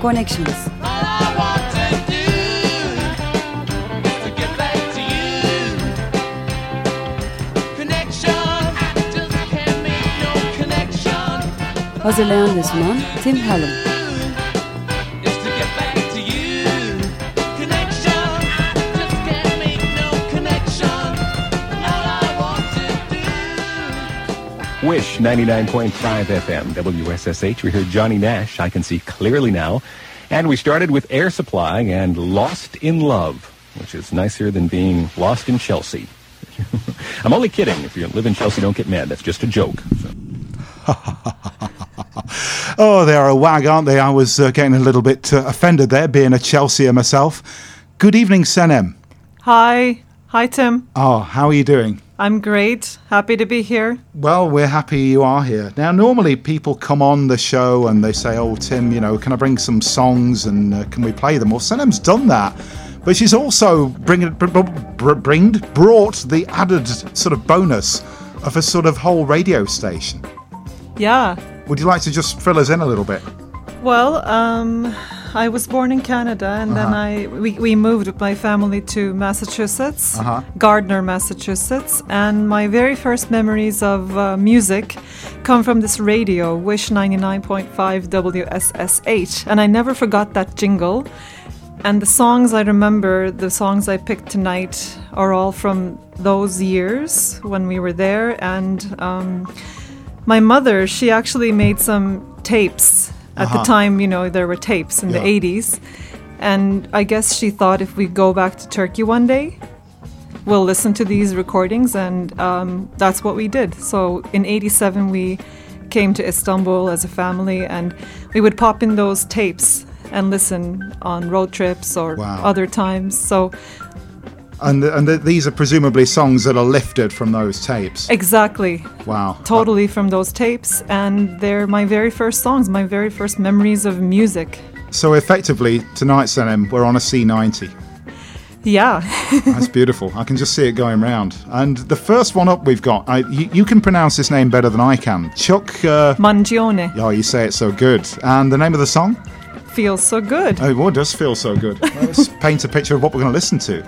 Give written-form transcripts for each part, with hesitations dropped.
Connections. Hazırlayan ve sunan Tim Hallam. Wish 99.5 FM, WSSH. We heard Johnny Nash, I Can See Clearly Now. And we started with Air Supply and Lost in Love, which is nicer than being lost in Chelsea. I'm only kidding. If you live in Chelsea, don't get mad. That's just a joke. So. Oh, they are a wag, aren't they? I was getting a little bit offended there, being a Chelseaer myself. Good evening, Senem. Hi. Hi, Tim. Oh, how are you doing? I'm great. Happy to be here. Well, we're happy you are here. Now, normally people come on the show and they say, oh, Tim, can I bring some songs and can we play them? Well, Senem's done that. But she's also brought the added sort of bonus of a sort of whole radio station. Yeah. Would you like to just fill us in a little bit? Well, I was born in Canada, and then we moved with my family to Massachusetts, Gardner, Massachusetts, and my very first memories of music come from this radio, Wish 99.5 WSSH, and I never forgot that jingle. And the songs I remember, the songs I picked tonight, are all from those years when we were there, and my mother, she actually made some tapes. At the time, there were tapes in the 80s. And I guess she thought if we go back to Turkey one day, we'll listen to these recordings. And that's what we did. So in 87, we came to Istanbul as a family. And we would pop in those tapes and listen on road trips or other times. So... And these are presumably songs that are lifted from those tapes. Exactly. Wow. Totally from those tapes. And they're my very first songs, my very first memories of music. So effectively, tonight, Senem, we're on a C90. Yeah. That's beautiful. I can just see it going round. And the first one up we've got, you can pronounce this name better than I can. Chuck... Mangione. Oh, you say it so good. And the name of the song? Feels so good. Oh, well, it does feel so good. Let's paint a picture of what we're going to listen to.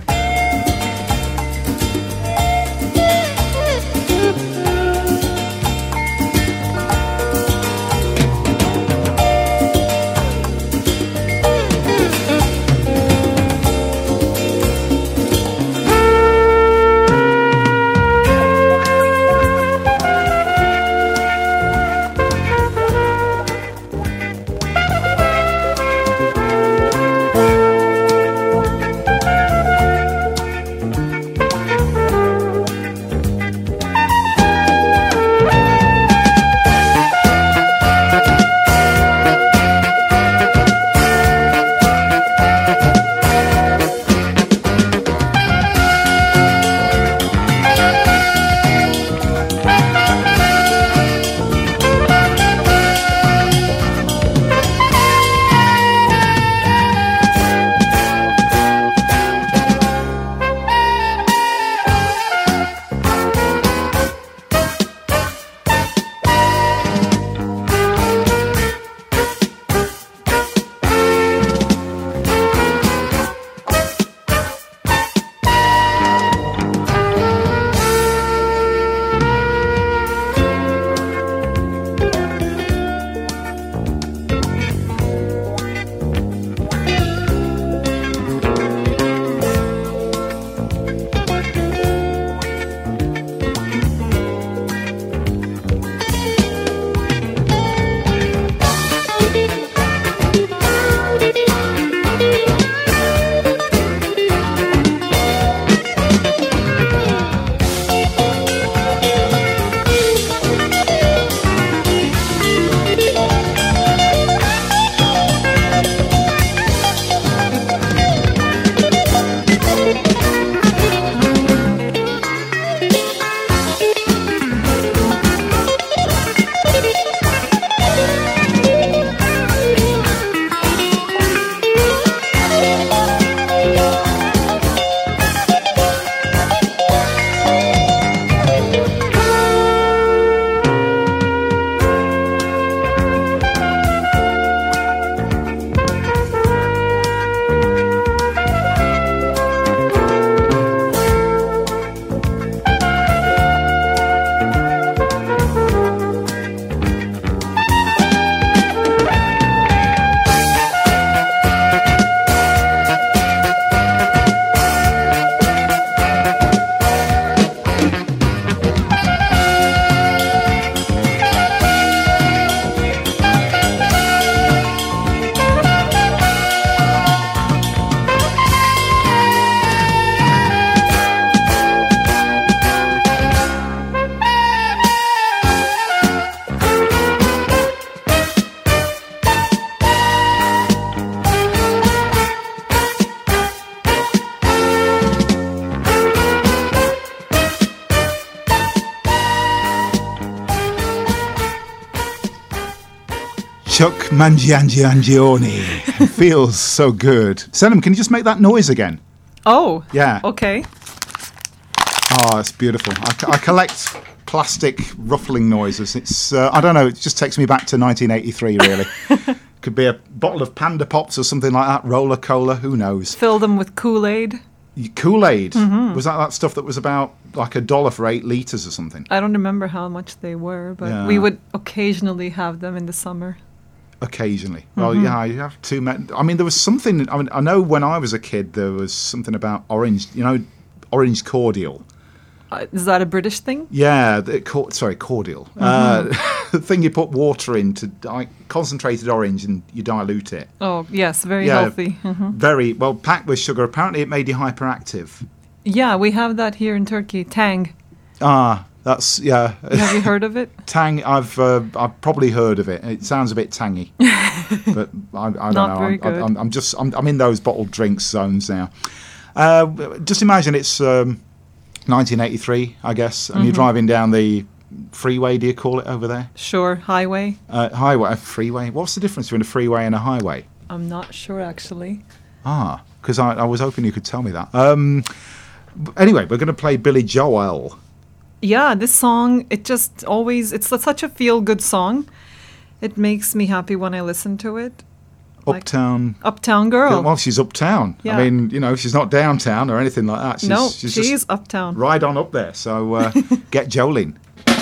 Chuck Mangione. It feels so good. Senem, can you just make that noise again? Oh. Yeah. Okay. Oh, it's beautiful. I collect plastic ruffling noises. It's I don't know. It just takes me back to 1983. Really. Could be a bottle of Panda Pops or something like that. Roller Cola. Who knows? Fill them with Kool-Aid. Kool-Aid. Mm-hmm. Was that stuff that was about like $1 for 8 liters or something? I don't remember how much they were, but we would occasionally have them in the summer. Occasionally. Mm-hmm. Well, yeah, you have to. I mean, there was something. I mean, I know when I was a kid, there was something about orange. You know, orange cordial. Is that a British thing? Yeah, cordial. Mm-hmm. The thing you put water in to concentrated orange and you dilute it. Oh, yes, very healthy. Mm-hmm. Very well packed with sugar. Apparently, it made you hyperactive. Yeah, we have that here in Turkey. Tang. That's yeah. Have you heard of it? Tang. I've probably heard of it. It sounds a bit tangy, but I don't know. Very good. I'm in those bottled drinks zones now. Just imagine it's 1983, I guess, and you're driving down the freeway. Do you call it over there? Sure, highway. Highway, freeway. What's the difference between a freeway and a highway? I'm not sure actually. Because I was hoping you could tell me that. Anyway, we're going to play Billy Joel. Yeah, this song, it's such a feel-good song. It makes me happy when I listen to it. Uptown Girl. Well, she's uptown. Yeah. I mean, she's not downtown or anything like that. She's just uptown. Right on up there. So get Jolene.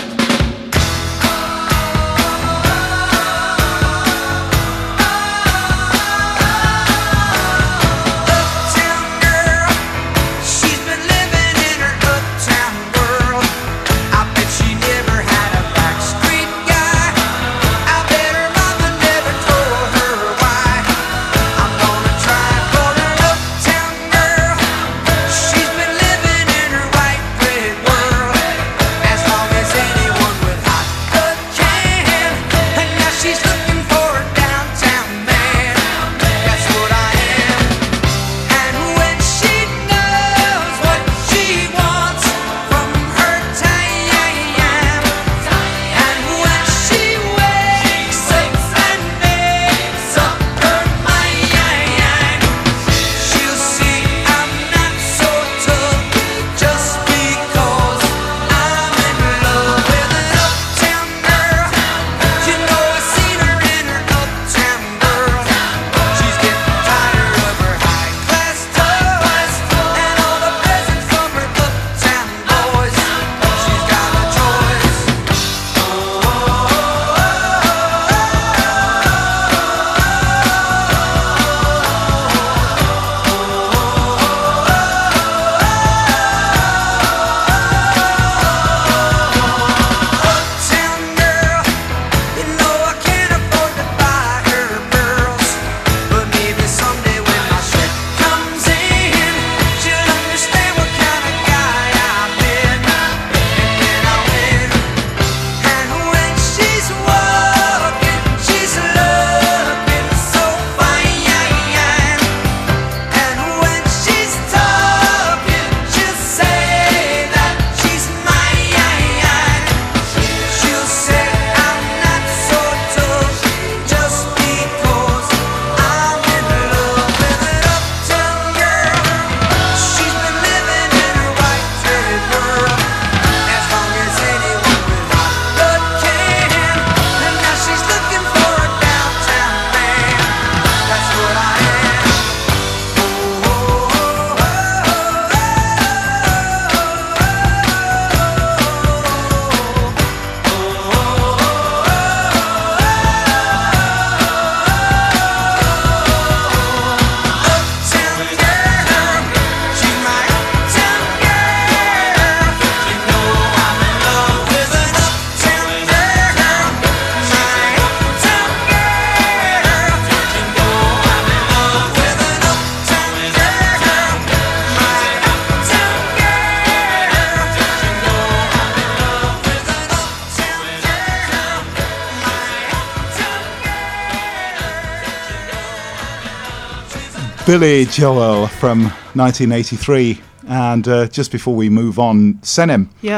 Billy Joel from 1983. And just before we move on, Senem. Yes.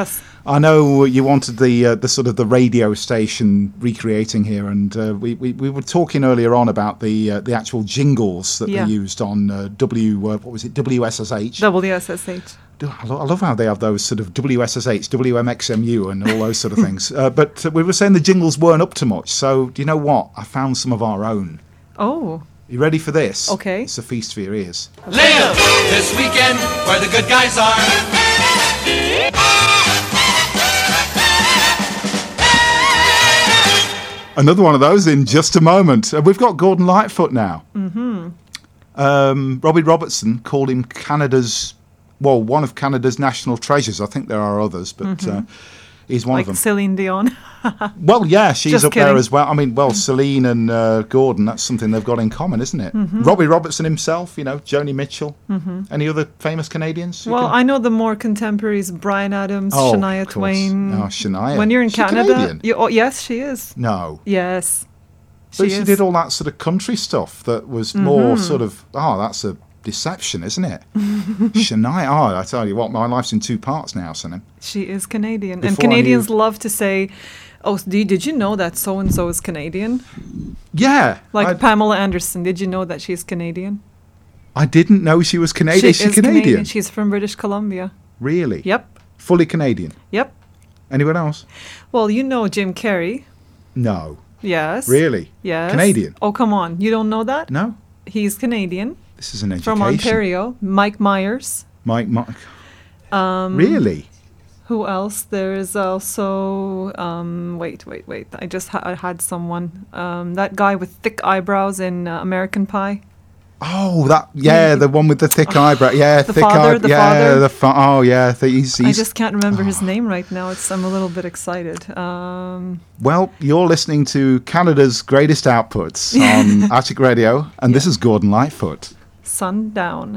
I know you wanted the sort of the radio station recreating here, and we were talking earlier on about the actual jingles that they used on WSSH. WSSH. I love how they have those sort of WSSH, WMXMU, and all those sort of things. But we were saying the jingles weren't up to much. So do you know what? I found some of our own. Oh. You ready for this? Okay. It's a feast for your ears. Live this weekend where the good guys are. Another one of those in just a moment. We've got Gordon Lightfoot now. Mm-hmm. Robbie Robertson called him one of Canada's national treasures. I think there are others, but he's one of them. Like Celine Dion. Well, yeah, she's Just up kidding. there as well. I mean, Celine and Gordon, that's something they've got in common, isn't it? Mm-hmm. Robbie Robertson himself, Joni Mitchell. Mm-hmm. Any other famous Canadians? Well, I know the more contemporaries, Bryan Adams, Shania Twain. Oh, Shania. When you're in Canada. Canadian? Yes, she is. No. Yes. But she did all that sort of country stuff that was more sort of, that's a deception, isn't it? Shania, I tell you what, my life's in two parts now, Sonny. She is Canadian. And Canadians love to say, did you know that so-and-so is Canadian? Yeah. Like Pamela Anderson, did you know that she's Canadian? I didn't know she was Canadian. She's Canadian. She's from British Columbia. Really? Yep. Fully Canadian? Yep. Anyone else? Well, you know Jim Carrey. No. Yes. Really? Yes. Canadian? Oh, come on. You don't know that? No. He's Canadian. This is an education. From Ontario. Mike Myers. Really? Who else? There is also... wait. I just had someone. That guy with thick eyebrows in American Pie. Oh, the one with the thick eyebrow. Yeah, the father. He's I just can't remember his name right now. I'm a little bit excited. Well, you're listening to Canada's greatest outputs on Attic Radio, and this is Gordon Lightfoot. Sundown.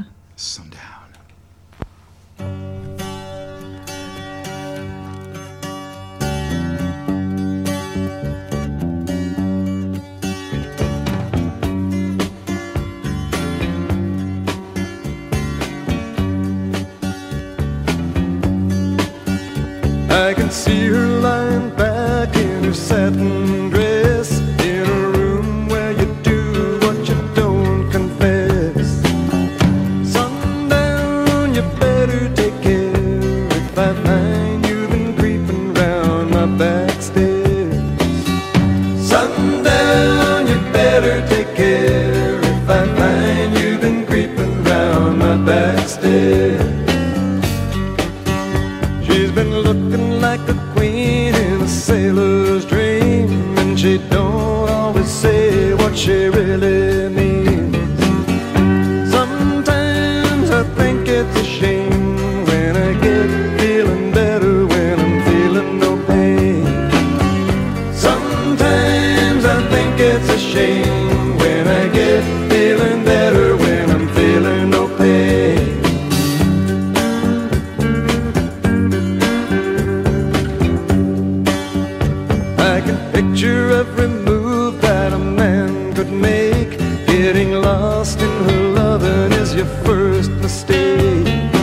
I can see her lying back in her satin dress, in a room where you do what you don't confess. Sundown, you better take care if I find you've been creeping round my back stairs. Sundown, you better take care if I find you've been creeping round my back stairs. She's been looking like a queen in a sailor's dream, and she don't always say what she really means. Sometimes I think it's a shame when I get feeling better when I'm feeling no pain. Sometimes I think it's a shame when I get feeling better when I'm feeling no pain. Picture every move that a man could make. Getting lost in her loving is your first mistake.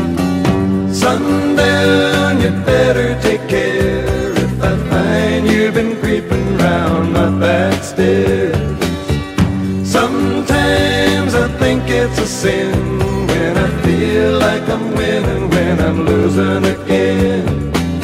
Sundown, you better take care if I find you've been creeping round my back stairs. Sometimes I think it's a sin when I feel like I'm winning when I'm losing again.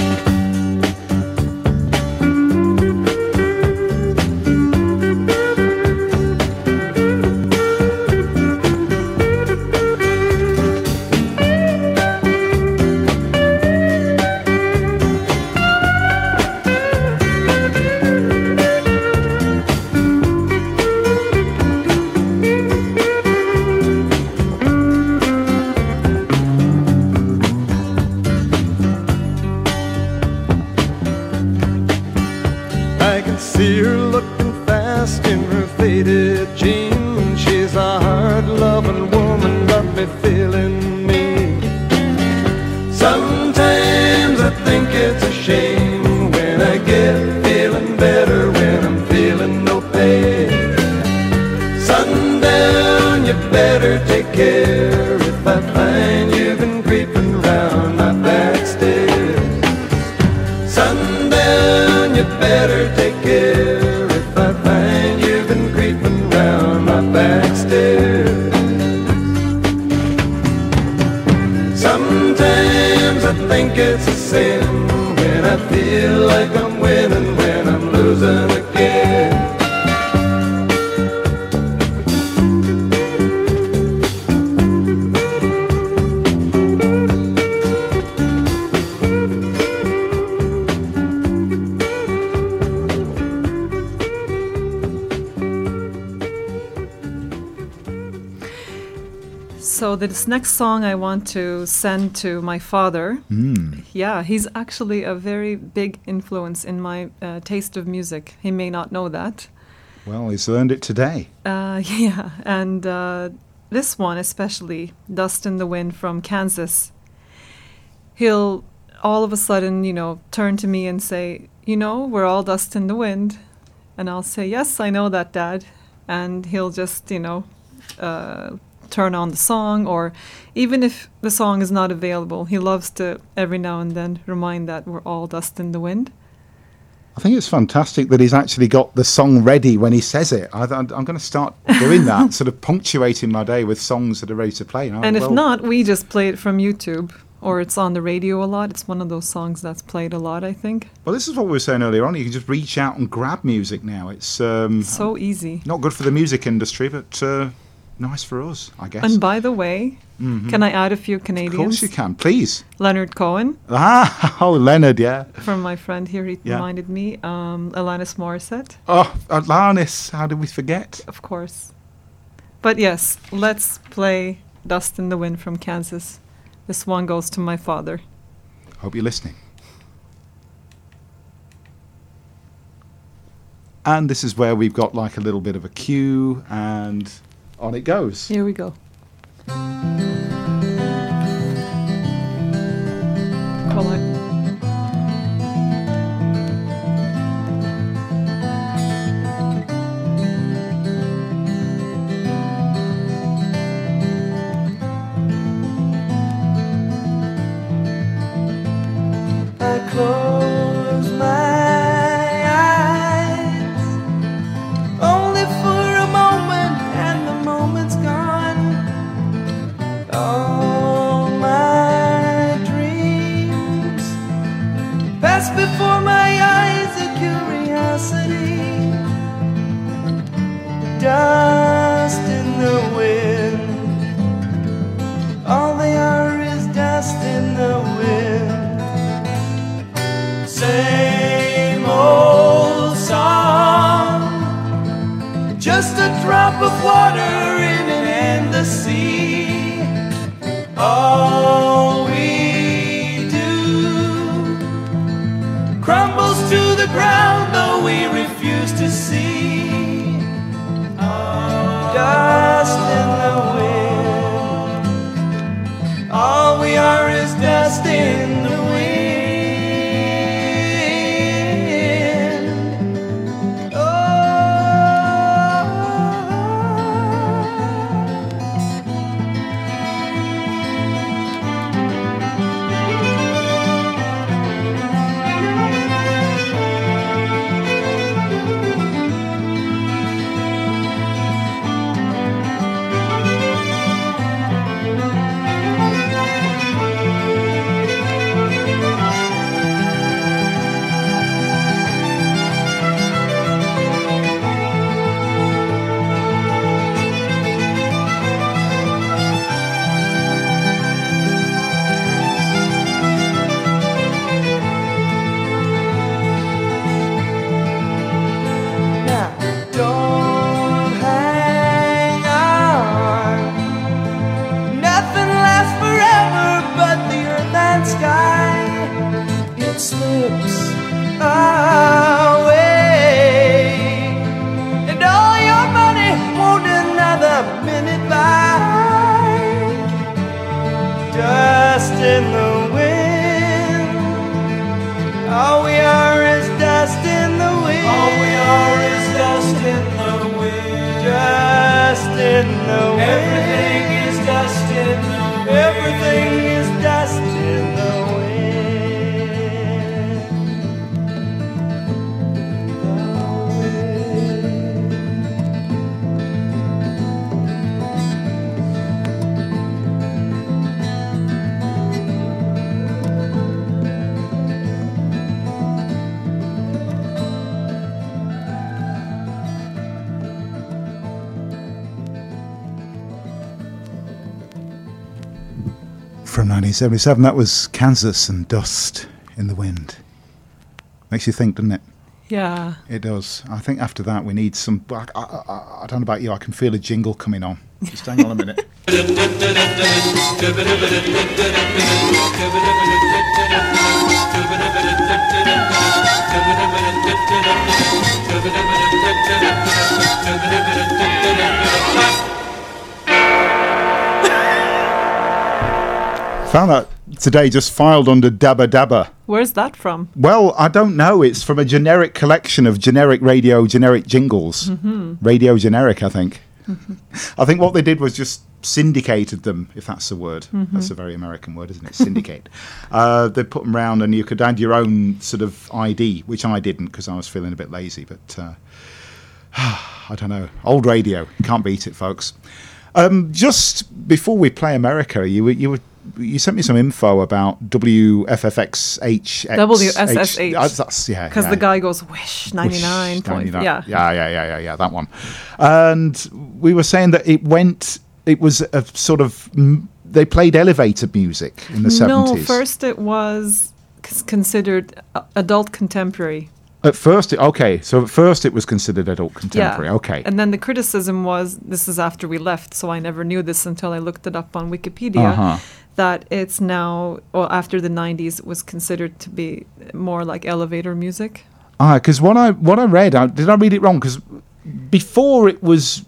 See her looking fast in her faded jeans. She's a hard-loving woman, got me feeling mean. Sometimes I think it's a shame when I get feeling better when I'm feeling no pain. Sundown, you better take care if I find you've been creeping round my back stairs. So this next song I want to send to my father. Yeah, he's actually a very big influence in my taste of music. He may not know that. Well, he's learned it today. Yeah, and this one especially, Dust in the Wind from Kansas. He'll all of a sudden, turn to me and say, we're all dust in the wind. And I'll say, yes, I know that, Dad. And he'll just, turn on the song, or even if the song is not available, he loves to every now and then remind that we're all dust in the wind. I think it's fantastic that he's actually got the song ready when he says it. I'm going to start doing that, sort of punctuating my day with songs that are ready to play. And if not, we just play it from YouTube, or it's on the radio a lot. It's one of those songs that's played a lot, I think. Well, this is what we were saying earlier on. You can just reach out and grab music now. It's so easy. Not good for the music industry, but nice for us, I guess. And by the way, can I add a few Canadians? Of course you can, please. Leonard Cohen. Leonard, yeah. From my friend here, he reminded me. Alanis Morissette. Oh, Alanis, how did we forget? Of course. But yes, let's play Dust in the Wind from Kansas. This one goes to my father. Hope you're listening. And this is where we've got like a little bit of a cue, and on it goes. Here we go. I close my eyes only for a moment, and the moment's gone. All my dreams pass before my eyes, a curiosity, dust in the wind. All they are is dust in the wind. Same old song, just a drop of water in an endless sea. All we do crumbles to the ground, though we refuse to see. Dust in the wind. All we are is dust in the wind. From 1977, that was Kansas and Dust in the Wind. Makes you think, doesn't it? Yeah. It does. I think after that we need some... I don't know about you, I can feel a jingle coming on. Just hang on a minute. Found that today, just filed under Dabba Dabba. Where's that from? Well, I don't know. It's from a generic collection of generic radio, generic jingles. Radio generic, I think. I think what they did was just syndicated them, if that's a word. That's a very American word, isn't it? Syndicate. They put them round and you could add your own sort of ID, which I didn't because I was feeling a bit lazy. But I don't know. Old radio. Can't beat it, folks. Just before we play America, you sent me some info about WFFXH. WSSH. Yeah. Because the guy goes, Wish, 99. Yeah, that one. And we were saying that it was a sort of, they played elevator music in the 70s. No, first it was considered adult contemporary. At first, so at first it was considered adult contemporary. Yeah. Okay. And then the criticism was, this is after we left, so I never knew this until I looked it up on Wikipedia, that it's now, or after the 90s, was considered to be more like elevator music. Because what I read, did I read it wrong? Because before it was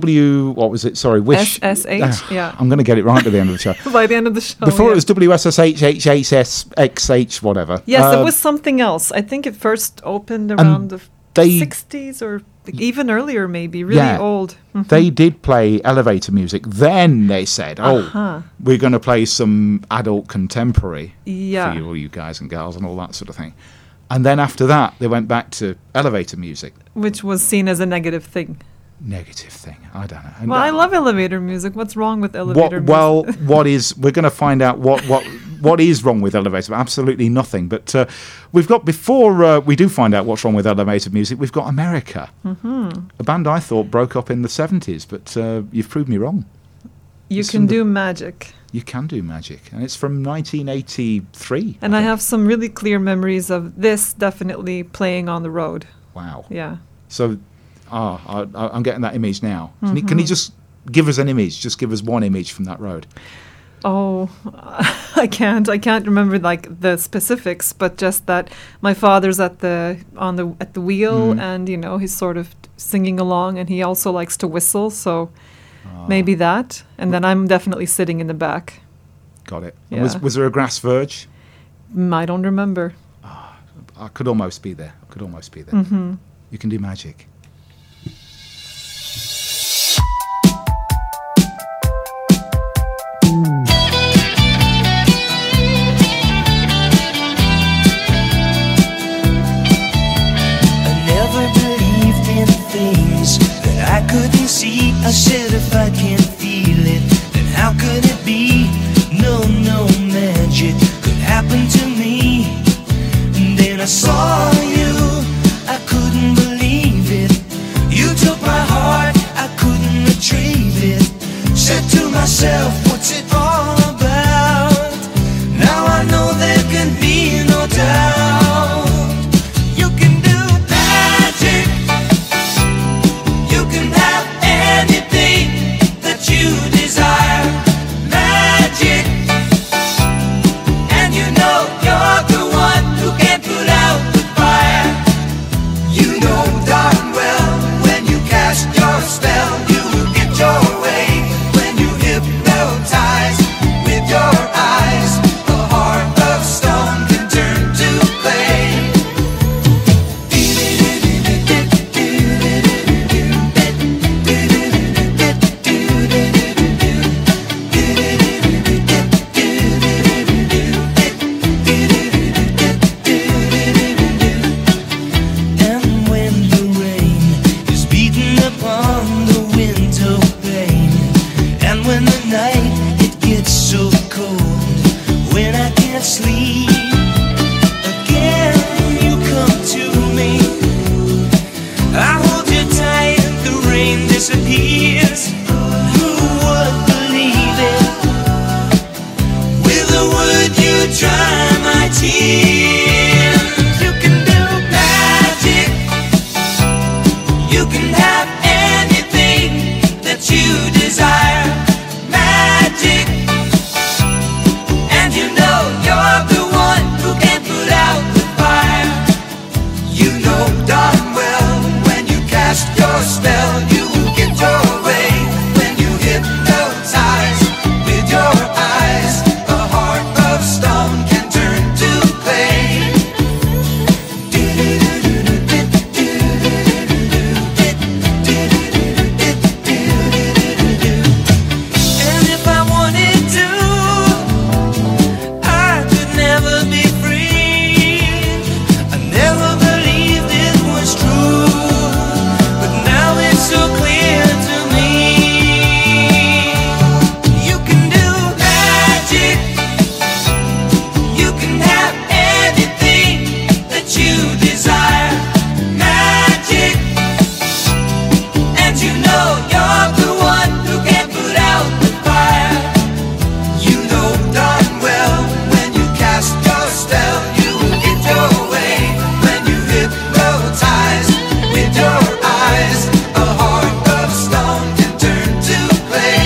Wish. SSH, yeah. I'm going to get it right at the end of the show. By the end of the show, Before it was WSSH, HHSXH, whatever. Yes, it was something else. I think it first opened around the 60s or even earlier, maybe. Really old. They did play elevator music. Then they said, we're going to play some adult contemporary for all you guys and girls and all that sort of thing. And then after that, they went back to elevator music. Which was seen as a negative thing. Negative thing. I don't know. Well, I love elevator music. What's wrong with elevator music? Well, we're going to find out what is wrong with elevator. Absolutely nothing. But we've got, before we do find out what's wrong with elevator music, we've got America. A band I thought broke up in the 70s, but you've proved me wrong. You can do magic. You can do magic. And it's from 1983. And I have some really clear memories of this definitely playing on the road. Wow. Yeah. So... I'm getting that image now. Can you just give us an image? Just give us one image from that road. Oh, I can't remember like the specifics, but just that my father's at the wheel, and he's sort of singing along, and he also likes to whistle, so maybe that. And then I'm definitely sitting in the back. Got it. Yeah. Was there a grass verge? I don't remember. I could almost be there. You can do magic. I couldn't see. I said if I can't feel it, then how could it be? No magic could happen to me. And then I saw you, I couldn't believe it. You took my heart, I couldn't retrieve it. Said to myself, what's it all about? Now I know there can be no doubt. You can do magic. You can have anything that you desire. Magic. And you know you're the one who can put out the fire. You know darn well when you cast your spell, you will get your way. When you hypnotize with your eyes, a heart of stone can turn to clay. And when the rain is beating upon the window pane, and when the night it gets so cold, when I can't sleep, again you come to me. I hold you tight, the rain disappears. Who would believe it? With a word you dry my tears. You can do magic. You can have anything that you desire. spell, you will get your way when you hypnotize with your eyes. A heart of stone can turn to clay. And if I wanted to, I could never be free. I never believed it was true, but now it's so clear to me. You can do magic, you can have anything that you desire. Magic, and you know you're the one who can put out the fire. You know darn well when you cast your spell, you will get your way when you hypnotize with your eyes. A heart of stone can turn to clay.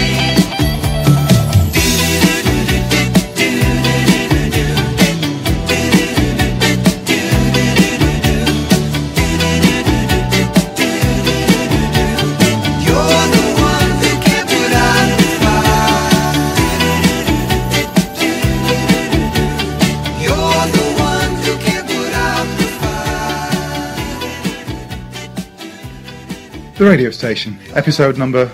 You're the one who can put out the fire. You're the one who can put out the fire. The radio station, episode number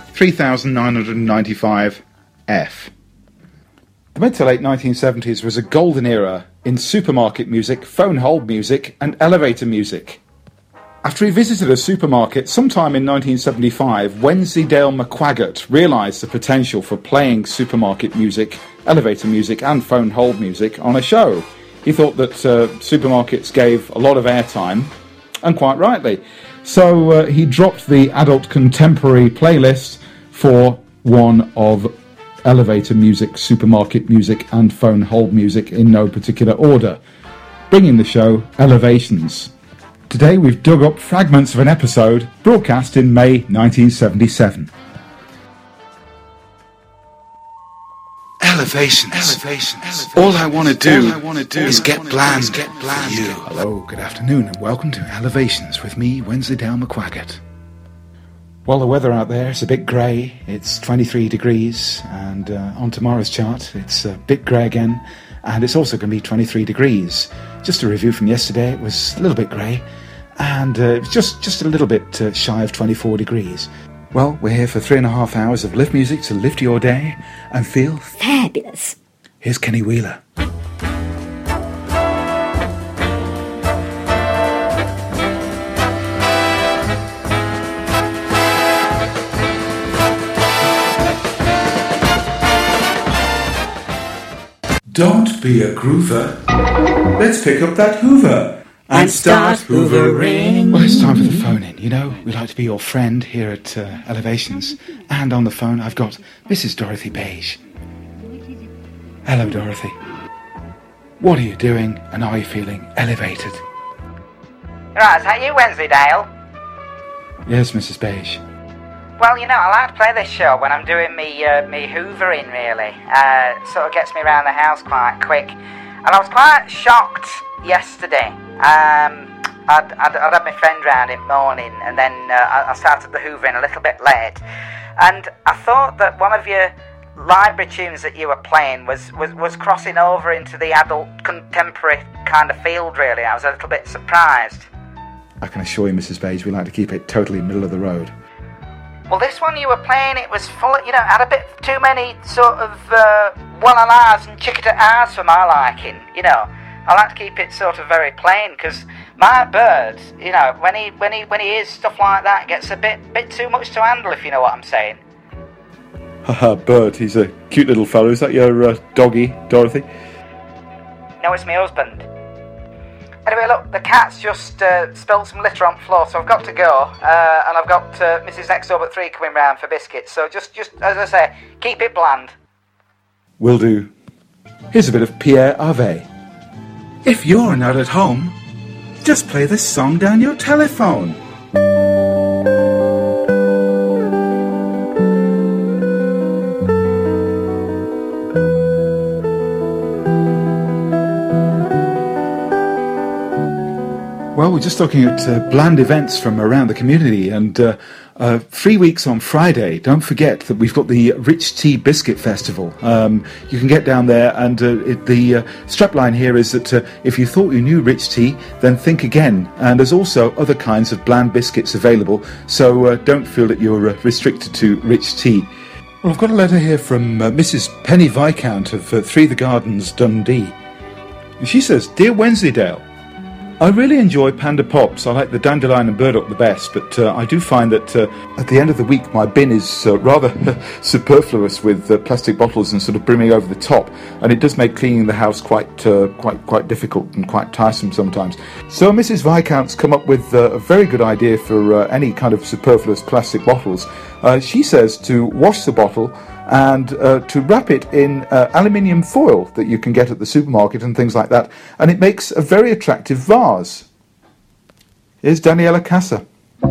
3995F. The mid to late 1970s was a golden era in supermarket music, phone hold music, and elevator music. After he visited a supermarket sometime in 1975, Wensleydale McQuaggart realised the potential for playing supermarket music, elevator music, and phone hold music on a show. He thought that supermarkets gave a lot of airtime, and quite rightly. So he dropped the adult contemporary playlist for one of elevator music, supermarket music, and phone hold music in no particular order, bringing the show Elevations. Today we've dug up fragments of an episode broadcast in May 1977. Elevations. All I want to do is get bland for you. Hello, good afternoon, and welcome to Elevations with me, Wensleydale McQuaggart. Well, the weather out there is a bit grey. It's 23 degrees, and on tomorrow's chart, it's a bit grey again, and it's also going to be 23 degrees. Just a review from yesterday, it was a little bit grey, and it was just a little bit shy of 24 degrees. Well, we're here for 3.5 hours of lift music to lift your day and feel fabulous. Here's Kenny Wheeler. Don't be a groover. Let's pick up that Hoover and start hoovering. Well, it's time for the phone in. You know, we like to be your friend here at Elevations. And on the phone, I've got Mrs. Dorothy Beige. Hello, Dorothy. What are you doing, and are you feeling elevated? Right, is that you, Wensleydale? Yes, Mrs. Beige. Well, you know, I like to play this show when I'm doing me hoovering, really. Sort of gets me around the house quite quick. And I was quite shocked yesterday. I'd had my friend round in the morning, and then I started the hoovering a little bit late. And I thought that one of your library tunes that you were playing was crossing over into the adult contemporary kind of field, really. I was a little bit surprised. I can assure you, Mrs. Beige, we like to keep it totally middle of the road. Well, this one you were playing, it was full of, had a bit too many sort of one-a-lars and chickadee-ahs for my liking, I like to keep it sort of very plain, because my bird, when he hears stuff like that, gets a bit too much to handle, if you know what I'm saying. Haha, Bird, he's a cute little fellow. Is that your doggy, Dorothy? No, it's my husband. Anyway, look, the cat's just spilled some litter on the floor, so I've got to go, and I've got Mrs. Next Door But 3 coming round for biscuits, so just as I say, keep it bland. Will do. Here's a bit of Pierre Ave. If you're not at home, just play this song down your telephone. Well, we're just looking at bland events from around the community, and 3 weeks on Friday. Don't forget that we've got the Rich Tea Biscuit Festival. You can get down there, and the strapline here is that if you thought you knew Rich Tea, then think again. And there's also other kinds of bland biscuits available, so don't feel that you're restricted to Rich Tea. Well, I've got a letter here from Mrs. Penny Viscount of 3 The Gardens, Dundee. And she says, Dear Wensleydale, I really enjoy Panda Pops. I like the dandelion and burdock the best, but I do find that at the end of the week my bin is rather superfluous with plastic bottles and sort of brimming over the top, and it does make cleaning the house quite difficult and quite tiresome sometimes. So Mrs. Viscount's come up with a very good idea for any kind of superfluous plastic bottles. She says to wash the bottle and to wrap it in aluminium foil that you can get at the supermarket and things like that, and it makes a very attractive vase. Here's Daniela Casa.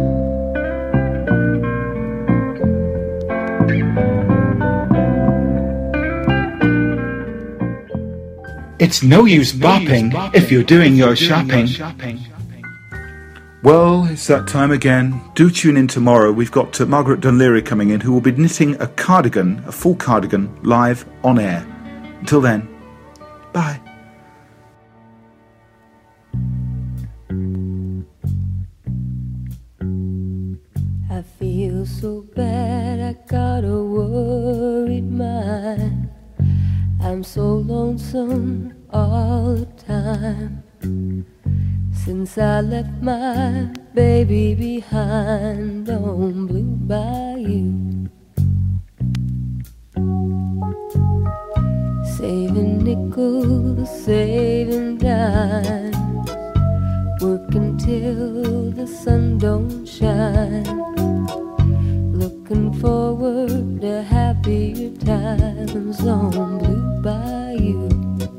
It's no use bopping if you're doing your shopping. Well, it's that time again. Do tune in tomorrow. We've got Margaret Dunleary coming in, who will be knitting a cardigan, a full cardigan, live on air. Until then, bye. I feel so bad, I got a worried mind. I'm so lonesome all the time. Since I left my baby behind on Blue Bayou, saving nickels, saving dimes, working till the sun don't shine, looking forward to happier times on Blue Bayou.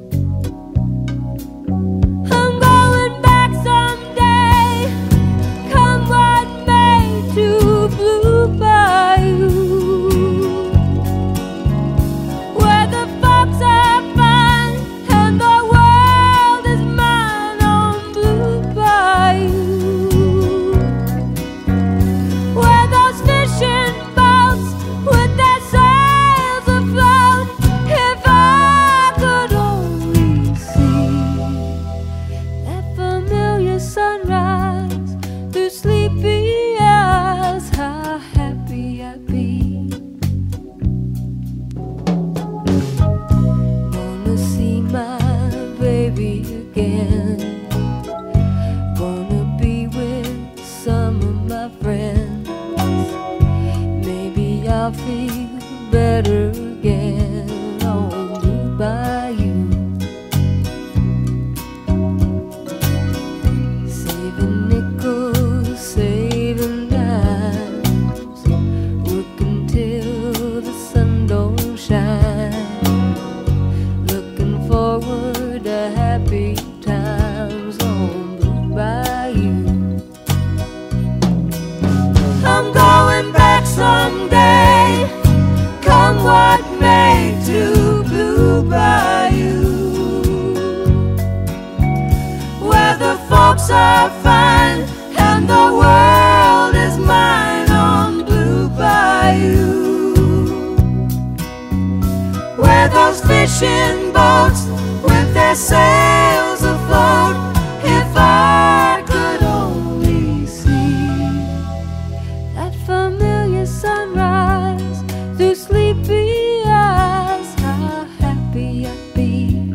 Fishing boats with their sails afloat. If I could only see that familiar sunrise through sleepy eyes, how happy I'd be.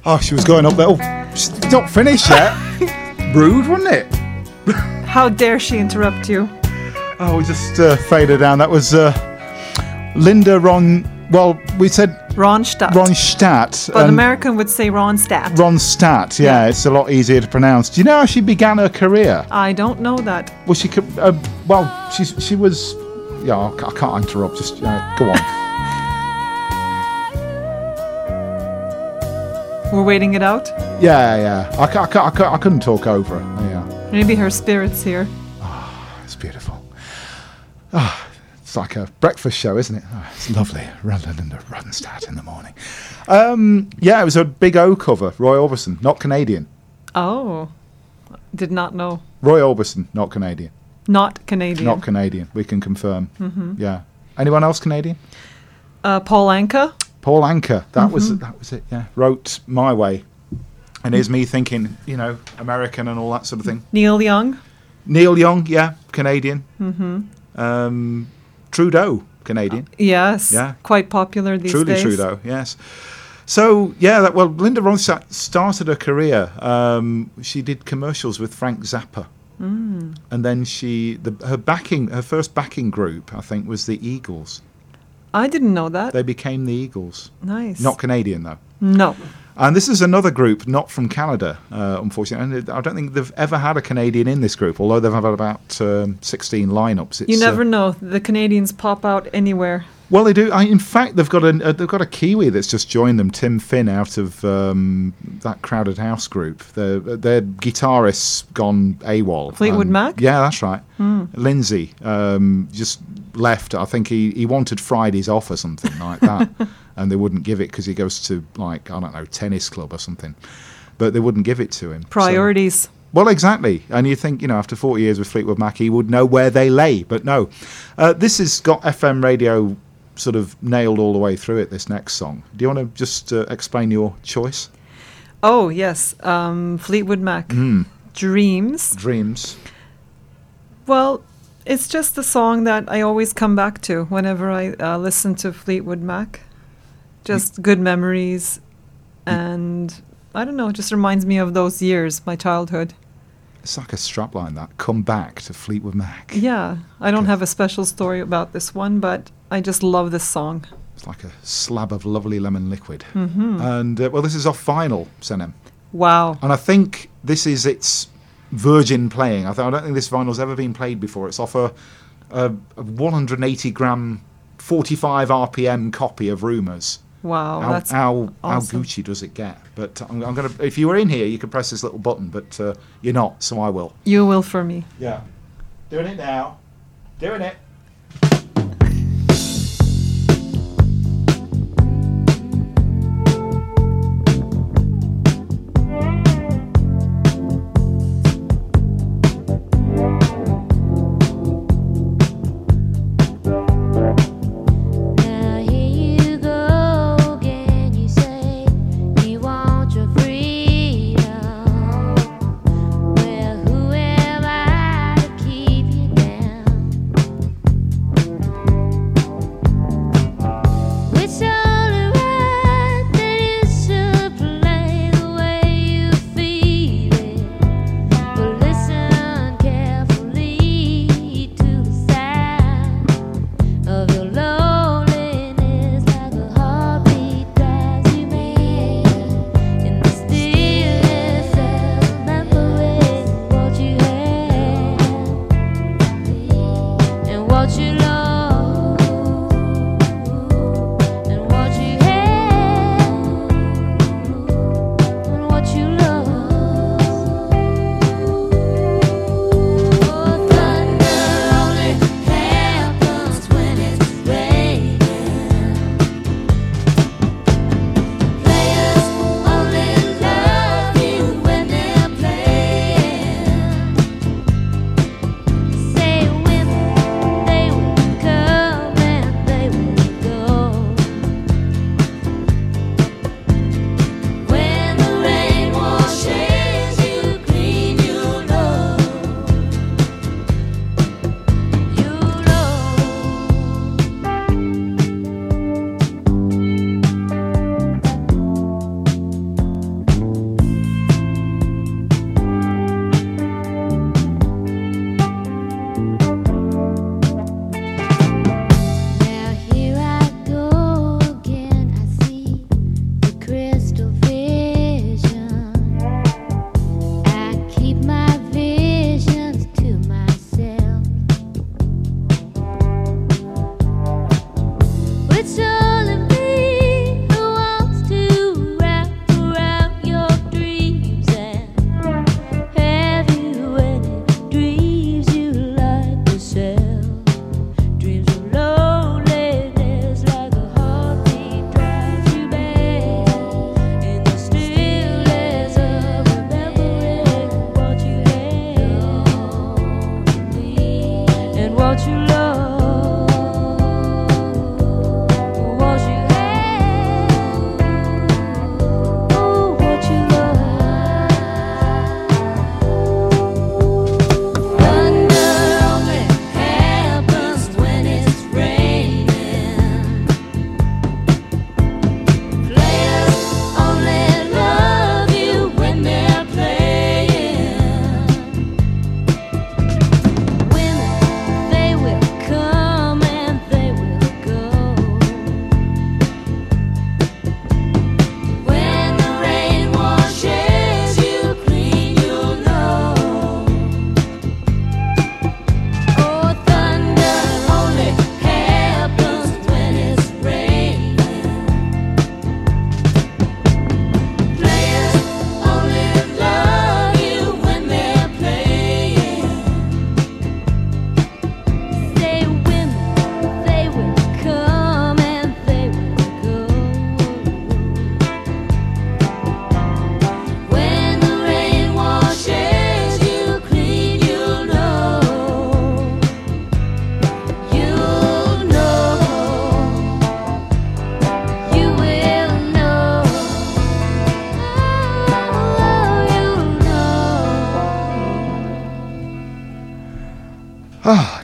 Oh, she was going up there. Oh, she's not finished yet. Rude, wasn't it? How dare she interrupt you? Oh, we just faded down. That was Linda Ron. Well, we said Ronstadt. Ronstadt. But American would say Ronstadt. Ronstadt, yeah, it's a lot easier to pronounce. Do you know how she began her career? I don't know that. Well, she was. Yeah, I can't interrupt. Just go on. We're waiting it out. Yeah. I couldn't talk over her. Yeah. Maybe her spirit's here. It's beautiful. It's like a breakfast show, isn't it? Oh, it's lovely. Linda Ronstadt in the morning. Yeah, it was a Big O cover. Roy Orbison, not Canadian. Oh, did not know. Roy Orbison, not Canadian. Not Canadian. Not Canadian. We can confirm. Mm-hmm. Yeah. Anyone else Canadian? Paul Anka. Paul Anka. That was it. Yeah. Wrote My Way, and here's me thinking, American and all that sort of thing. Neil Young. Neil Young, yeah, Canadian. Mm-hmm. Trudeau, Canadian. Yes. Yeah. Quite popular these days. Truly Trudeau, yes. So, yeah, Linda Ronstadt started her career. She did commercials with Frank Zappa. Mm. And then her first backing group, I think, was the Eagles. I didn't know that. They became the Eagles. Nice. Not Canadian, though. No. And this is another group not from Canada, unfortunately. And I don't think they've ever had a Canadian in this group, although they've had about 16 lineups. You never know. The Canadians pop out anywhere. Well, they do. In fact, they've got a Kiwi that's just joined them, Tim Finn, out of that Crowded House group. Their guitarist's gone AWOL. Fleetwood Mac? Yeah, that's right. Lindsay just left. I think he wanted Fridays off or something like that, and they wouldn't give it because he goes to, tennis club or something. But they wouldn't give it to him. Priorities. So. Well, exactly. And you think, after 40 years with Fleetwood Mac, he would know where they lay. But no. This has got FM radio sort of nailed all the way through it, this next song. Do you want to just explain your choice? Oh, yes. Fleetwood Mac. Dreams. Well, it's just a song that I always come back to whenever I listen to Fleetwood Mac. Just good memories. And I don't know, it just reminds me of those years, my childhood. It's like a strapline, that. Come back to Fleetwood Mac. Yeah. I don't have a special story about this one, but I just love this song. It's like a slab of lovely lemon liquid. Mm-hmm. And, this is off vinyl, Senem. Wow. And I think this is its virgin playing. I don't think this vinyl's ever been played before. It's off a 180-gram, 45 RPM copy of Rumours. Wow, that's how awesome. Gucci does it get? But I'm gonna. If you were in here, you could press this little button, but you're not, so I will. You will for me. Yeah, doing it now. Doing it.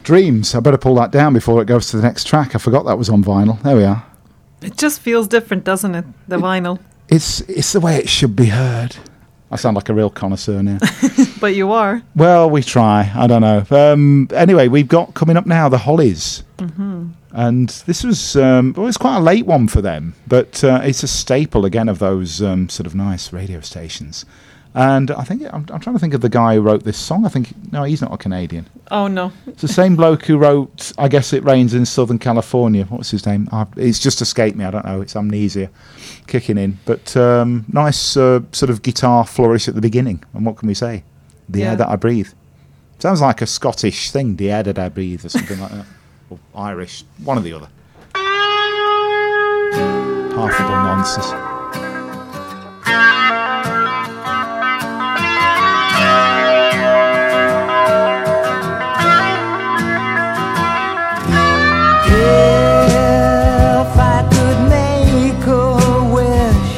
Dreams. I better pull that down before it goes to the next track. I forgot that was on vinyl. There we are. It just feels different, doesn't it? The vinyl. It's the way it should be heard. I sound like a real connoisseur now. But you are. Well, we try. I don't know. Anyway, we've got coming up now the Hollies. Mm-hmm. And this was it's quite a late one for them, but it's a staple again of those sort of nice radio stations. And I think I'm trying to think of the guy who wrote this song. I think no, he's not a Canadian. Oh no, it's the same bloke who wrote "I Guess It Rains in Southern California." What's his name? It's just escaped me. I don't know. It's amnesia kicking in. But nice sort of guitar flourish at the beginning. And what can we say? The air that I breathe. Sounds like a Scottish thing. The air that I breathe, or something like that. Or Irish, one or the other. Half-full nonsense. If I could make a wish,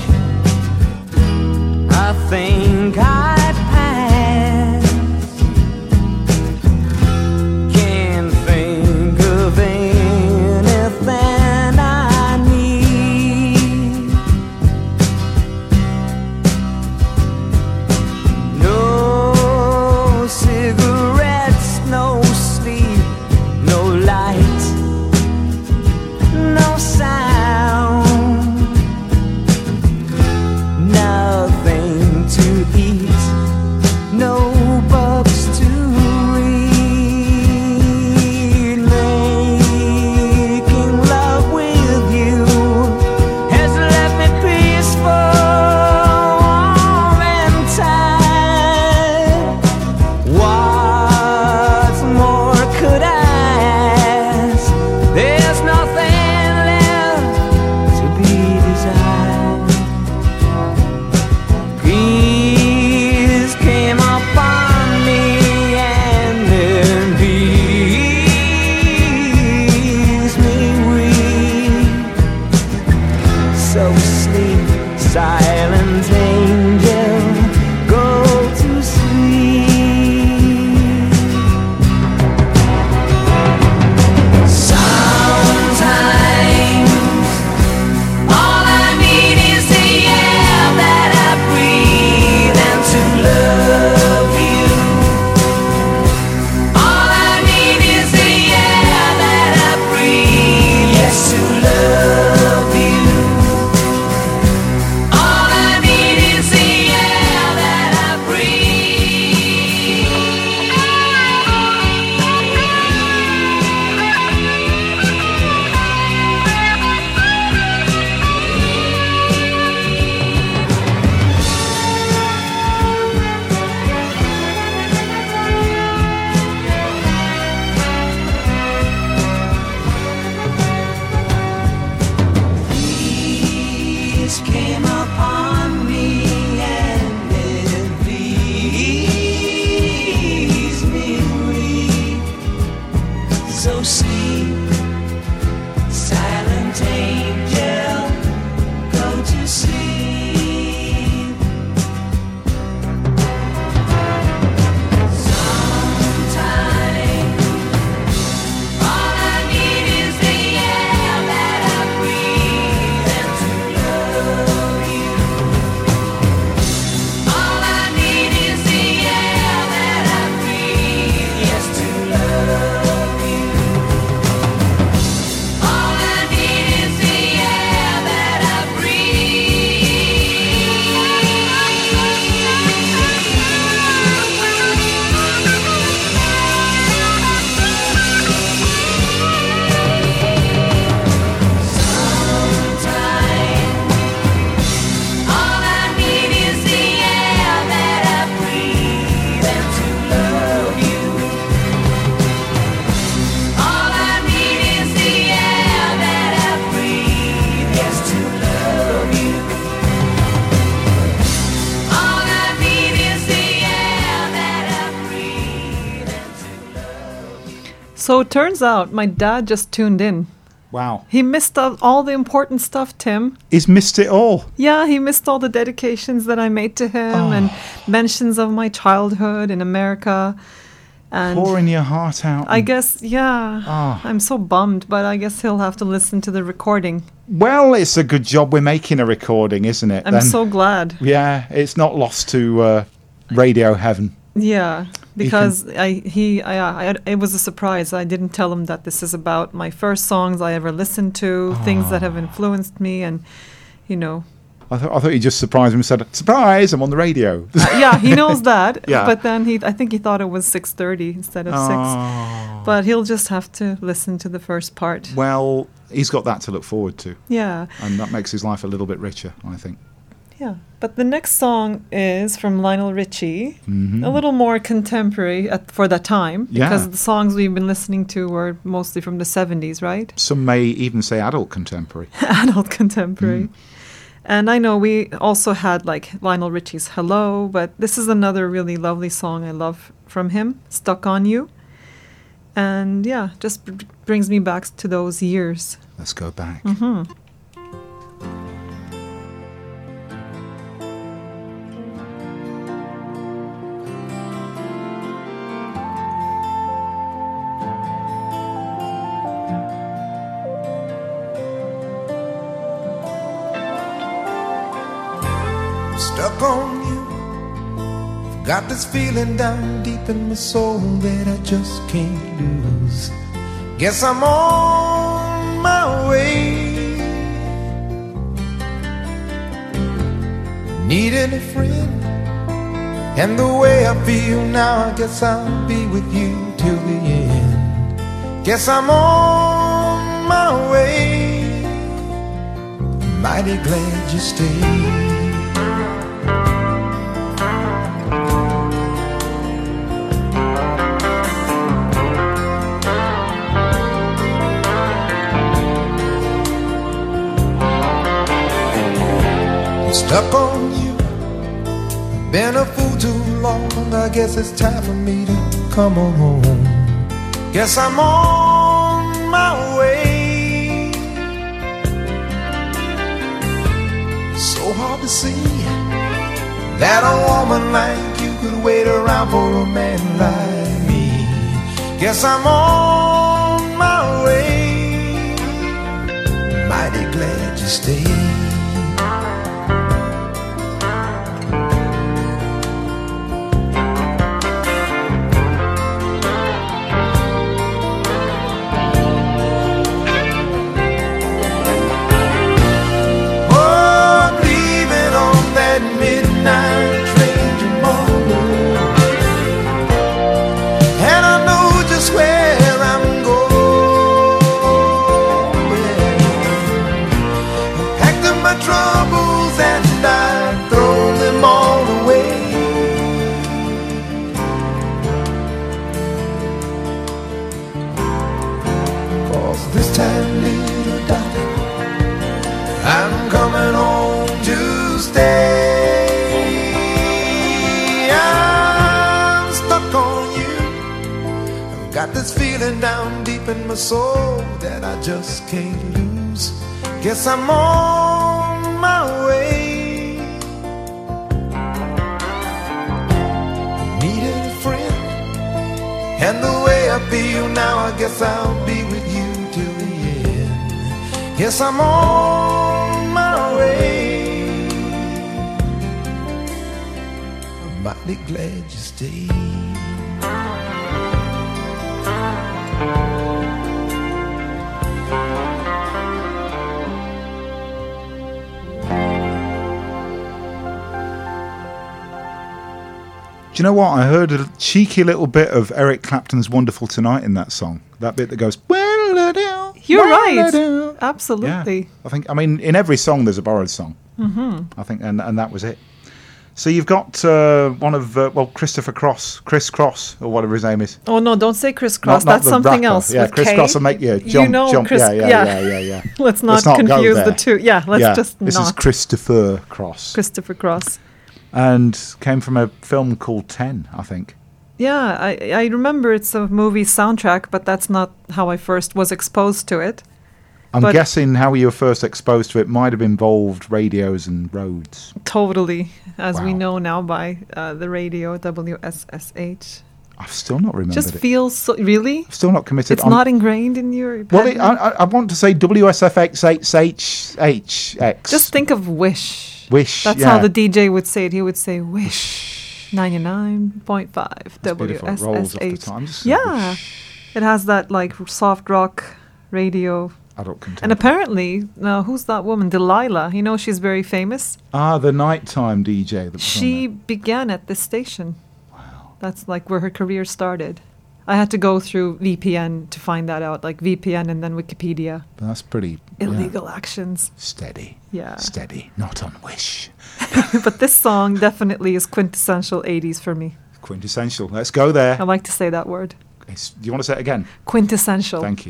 I think I'd pass. Can't think of anything I need. No cigarettes, no sleep, no light, no sound, nothing to eat, no books to read. Making love with you has left me peaceful, warm and tired. What more could I ask? There's nothing left to be desired. Peace came upon me and then peace me weak. So sleep, silent angel, go to sleep. Sometimes all I need is the air that I breathe and to love you. All I need is the air that I breathe, yes, to love you. All I need is the air that I breathe. Peace came upon me and it pleased me weak. So sleep, silent angel, go to sleep. Sometimes all I need is the air that I breathe and to love you. All I need is the air that I breathe, yes, to love you. All I need is the air that I all I need is the air that I breathe and to love you. All I need is the air that I breathe, yes, to love you. All I need is the air that I breathe and to love you. So it turns out my dad just tuned in. Wow. He missed all the important stuff, Tim. He's missed it all. Yeah, he missed all the dedications that I made to him and mentions of my childhood in America. And pouring your heart out. I guess, yeah. Ah. I'm so bummed, but I guess he'll have to listen to the recording. Well, it's a good job we're making a recording, isn't it? I'm so glad. Yeah, it's not lost to radio heaven. Yeah, because it was a surprise. I didn't tell him that this is about my first songs I ever listened to, things that have influenced me, and I thought you just surprised him and said, "Surprise! I'm on the radio." Yeah, he knows that. Yeah. But then I think he thought it was 6:30 instead of 6. But he'll just have to listen to the first part. Well, he's got that to look forward to. Yeah. And that makes his life a little bit richer, I think. Yeah. But the next song is from Lionel Richie, a little more contemporary for that time, because the songs we've been listening to were mostly from the 70s, right? Some may even say adult contemporary. Adult contemporary. And I know we also had like Lionel Richie's Hello, but this is another really lovely song I love from him, Stuck on You. And yeah, just brings me back to those years. Let's go back. Stuck on you. Got this feeling down deep in my soul that I just can't lose. Guess I'm on my way. Needing a friend, and the way I feel now, I guess I'll be with you till the end. Guess I'm on my way. Mighty glad you stayed. Stuck on you. Been a fool too long. I guess it's time for me to come on home. Guess I'm on my way. So hard to see that a woman like you could wait around for a man like me. Guess I'm on my way. Mighty glad you stayed. Down deep in my soul that I just can't lose. Guess I'm on my way. Needed a friend, and the way I feel now, I guess I'll be with you till the end. Guess I'm on my way. I'm mighty glad you stayed. Do you know what? I heard a cheeky little bit of Eric Clapton's Wonderful Tonight in that song. That bit that goes, You're right. Absolutely. Yeah. I mean, in every song there's a borrowed song. I think, and that was it. So you've got one of, Christopher Cross, Chris Cross, or whatever his name is. Oh, no, don't say Chris Cross. That's something rapper. else. Yeah, with Chris K. Cross will make you jump. Chris, yeah. Let's not confuse the two. Yeah, let's just This not. is Christopher Cross. Christopher Cross. And came from a film called 10, I think. Yeah, I remember it's a movie soundtrack, but that's not how I first was exposed to it. I'm guessing how you were first exposed to it might have involved radios and roads. Totally, as we know now by the radio, WSSH. I've still not remembered Just it. feels so, really? I've still not committed. It's not ingrained in your head. Well, I want to say WSFX8HX. Just think of Wish. Wish. That's how the DJ would say it. He would say Wish 99.5 WSS8. Yeah, it has that like soft rock radio. Adult content. And apparently, now who's that woman? Delilah. You know, she's very famous. The nighttime DJ. That was she began at this station. Wow. That's like where her career started. I had to go through VPN to find that out, like VPN and then Wikipedia. That's pretty... Illegal actions. Steady. Yeah. Steady. Not on Wish. But this song definitely is quintessential 80s for me. Quintessential. Let's go there. I like to say that word. Do you want to say it again? Quintessential. Thank you.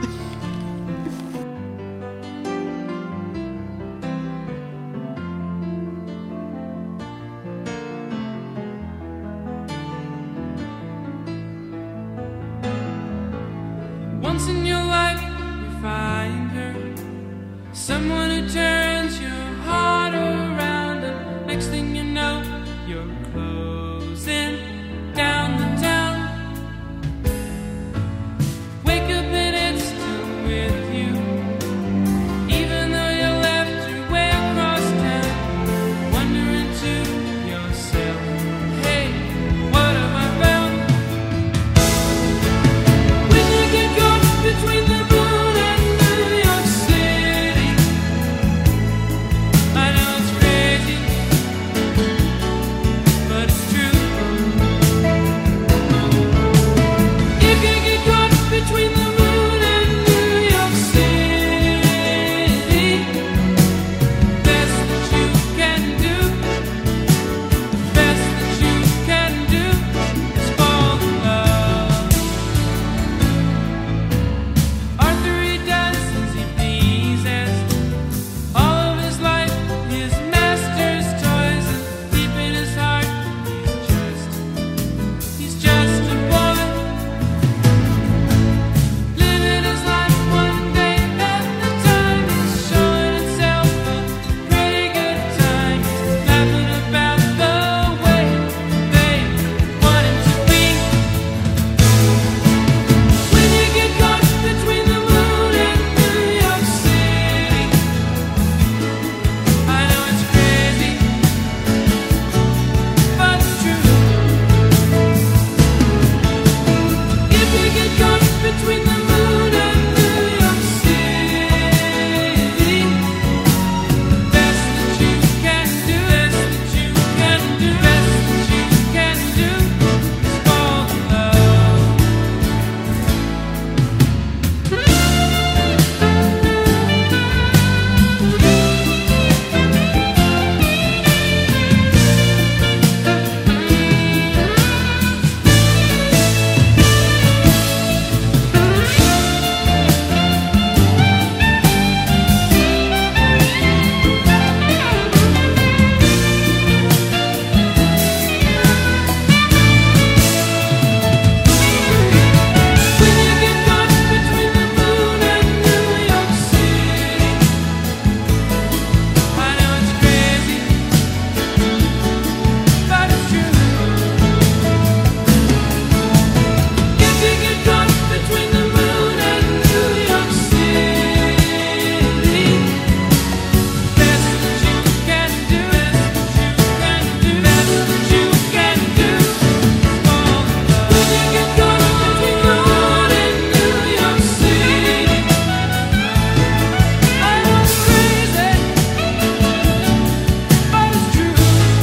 Once in your life you find her, someone who turns your heart around, and next thing you know you're closing down the town. Wake up and it's still with you, even though you left your way across town. Wondering to yourself, hey, what have I found? When you get caught between the moon and New York City, I know it's crazy, but it's true. If you get caught between the moon and New York City, best that you can do, best that you can do is fall in love. Arthur, he does as he pleases, all of his life his master's toys, and deep in his heart he's just a boy, living his life one day at a time. He's showing himself a pretty good time, laughing about the way they want him to be. When you get caught between the moon and New York City, I know it's crazy, but it's true. If you get caught between the moon and New York City, best that you can do, best that you can do, best that you can do is fall in love. When you get caught between the moon and New York City, I know it's crazy, but it's true. If you get caught between the moon and New York City, best that you can do, best that you can do is fall in love. When you get caught between the moon and New York City, I know it's crazy, but it's true.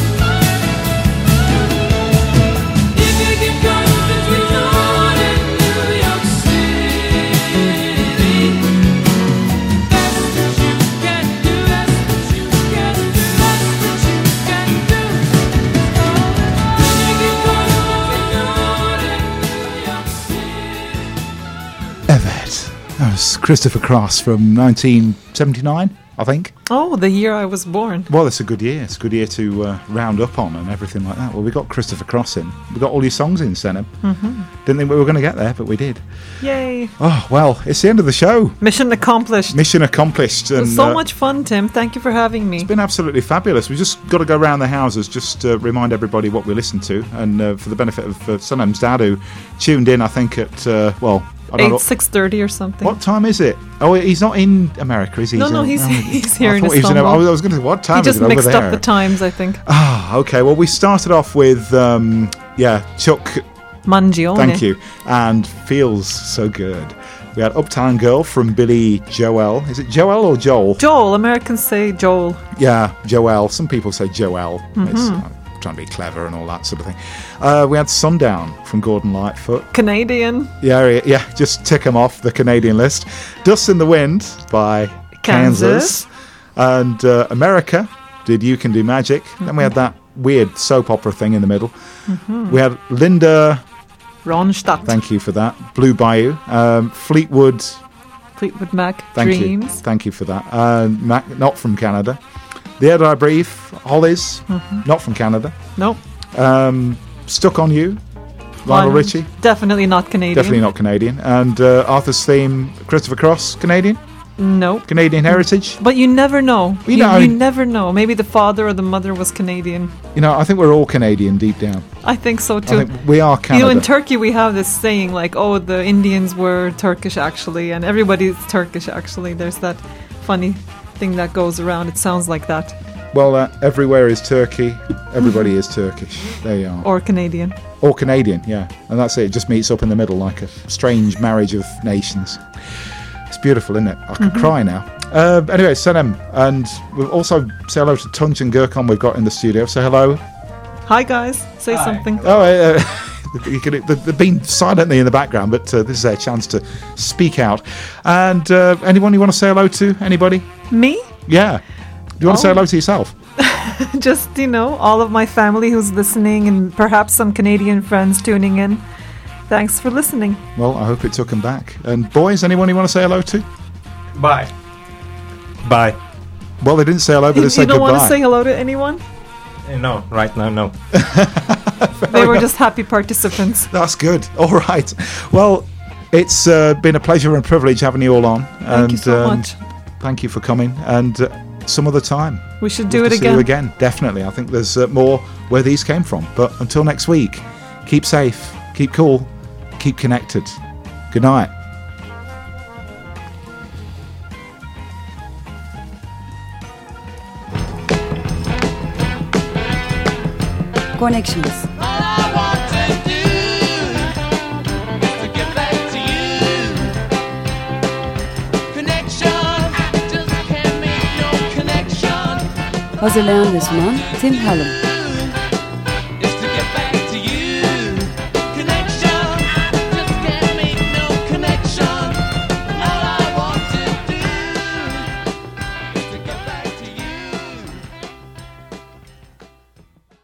If you get caught between the moon and New York City, best that you can do, best that you can do, best that you can do. When you get caught between the moon and New York City. Evet. That was Christopher Cross from 1979. I think. Oh, the year I was born. Well, it's a good year. It's a good year to round up on and everything like that. Well, we got Christopher Cross in. We got all your songs in, Senna. Mm-hmm. Didn't think we were going to get there, but we did. Yay. Oh, well, it's the end of the show. Mission accomplished. Mission accomplished. It was so much fun, Tim. Thank you for having me. It's been absolutely fabulous. We've just got to go around the houses, just remind everybody what we listen to. And for the benefit of Sunham's dad, who tuned in, I think, at, I don't know. 6:30 or something. What time is it? Oh, he's not in America, is he? No, he's here in I Istanbul. I was going to say, what time is it over there? He just mixed up the times, I think. Ah, okay. Well, we started off with, Chuck Mangione. Thank you. And Feels So Good. We had Uptown Girl from Billy Joel. Is it Joel or Joel? Joel. Americans say Joel. Yeah, Joel. Some people say Joel. Mm-hmm. It's trying to be clever and all that sort of thing. We had Sundown from Gordon Lightfoot. Canadian. Yeah, just tick them off the Canadian list. Dust in the Wind by Kansas. And America did You Can Do Magic. Mm-hmm. Then we had that weird soap opera thing in the middle. Mm-hmm. We had Linda Ronstadt. Thank you for that. Blue Bayou. Fleetwood Mac. Thank Dreams. You. Thank you for that. Mac, not from Canada. The Air I Breathe, Hollies, not from Canada. Nope. Stuck on You, Lionel Richie. Definitely not Canadian. Definitely not Canadian. And Arthur's Theme, Christopher Cross, Canadian? No. Canadian heritage? But you never know. You never know. Maybe the father or the mother was Canadian. I think we're all Canadian deep down. I think so too. I think we are Canada. In Turkey we have this saying like, oh, the Indians were Turkish actually, and everybody's Turkish actually. There's that funny thing that goes around. It sounds like that. Well, everywhere is Turkey. Everybody is Turkish. There you are. Or Canadian. Or Canadian, yeah. And that's it. It just meets up in the middle like a strange marriage of nations. It's beautiful, isn't it? I could cry now. Anyway, Senem. And we'll also say hello to Tunch and Gurkon we've got in the studio. Say hello. Hi, guys. Say something. Oh, they've been silently in the background, but this is their chance to speak out. And anyone you want to say hello to? Anybody? Me? Yeah. Do you want to say hello to yourself? Just, all of my family who's listening and perhaps some Canadian friends tuning in. Thanks for listening. Well, I hope it took them back. And boys, anyone you want to say hello to? Bye. Well, they didn't say hello, but they said goodbye. You don't want to say hello to anyone? No, right now, no. They were just happy participants. That's good. All right. Well, it's been a pleasure and privilege having you all on. Thank you so much. Thank you for coming. And some other time. We should do it again. See you again, definitely. I think there's more where these came from. But until next week, keep safe, keep cool, keep connected. Good night. Connections. Hazırlayan ve sunan Tim Hallam.